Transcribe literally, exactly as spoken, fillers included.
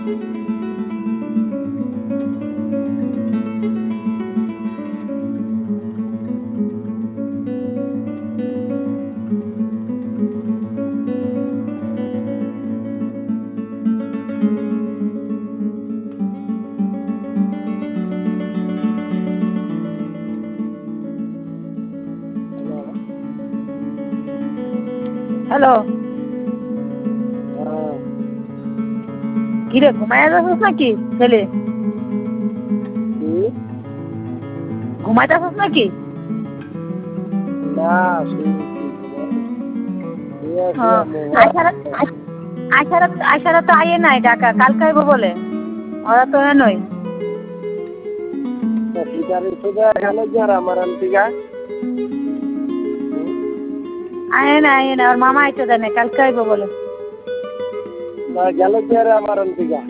Hello, কিরে ঘুমায় যাচ্ছিস নাকি ছেলে? ঘুমাইতেছিস নাকি? আইসারা তো আইয়ে নাই ঢাকা, কালকে আইব বলে। ওরা তো নই আয়ে না আয়ে না, ওর মামা আইতে দেয় না, কালকে আইব বলে। গেল কি আর আমার অন্তিকা